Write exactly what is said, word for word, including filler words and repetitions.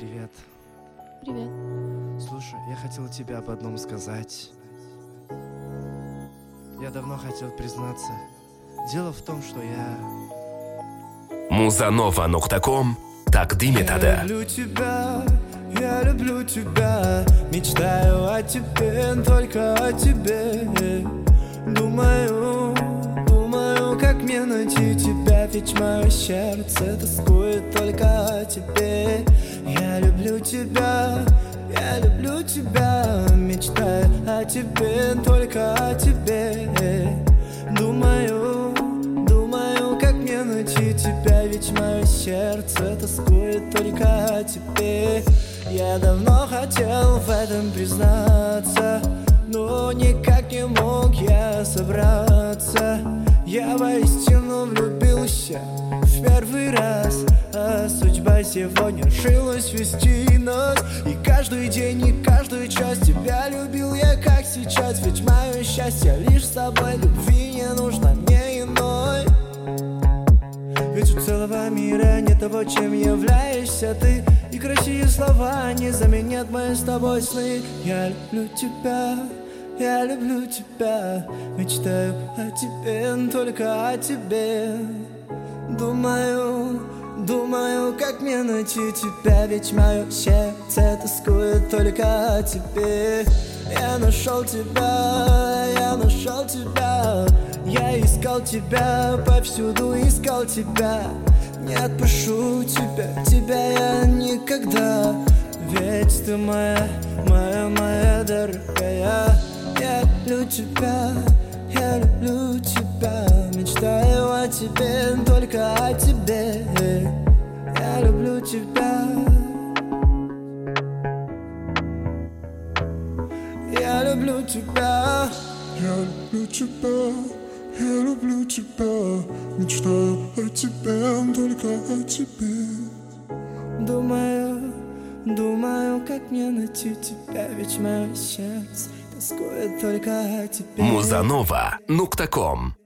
Привет. Привет. Слушай, я хотел тебе об одном сказать. Я давно хотел признаться. Дело в том, что я... Музанова нокта ком тaqdim etadi. Я люблю тебя, я люблю тебя, мечтаю о тебе, только о тебе. Думаю, думаю, как мне найти тебя, ведь мое сердце тоскует только о тебе. Я люблю тебя, я люблю тебя, мечтаю о тебе, только о тебе. Думаю, думаю, как мне найти тебя, ведь мое сердце тоскует только о тебе. Я давно хотел в этом признаться, но никак не мог я собраться. Я воистину влюбился в первый раз, а судьба сегодня решилась вести нас. И каждый день, и каждую час тебя любил я, как сейчас. Ведь мое счастье лишь с тобой, любви не нужно мне иной. Ведь у целого мира нет того, чем являешься ты, и красивые слова не заменят мои с тобой сны. Я люблю тебя, я люблю тебя, мечтаю о тебе, только о тебе. Думаю, думаю, как мне найти тебя, ведь мое сердце тоскует только о тебе. Я нашел тебя, я нашел тебя, я искал тебя, повсюду искал тебя. Не отпущу тебя, тебя я никогда, ведь ты моя, моя, моя дорогая. Я люблю тебя, я люблю тебя, мечтаю о тебе, только о тебе. Я люблю тебя, я люблю тебя, я люблю тебя, я люблю тебя, мечтаю о тебе, только о тебе. Думаю, думаю, как мне найти тебя, ведь мое сердце тоскует только о тебе. Музанова нокта ком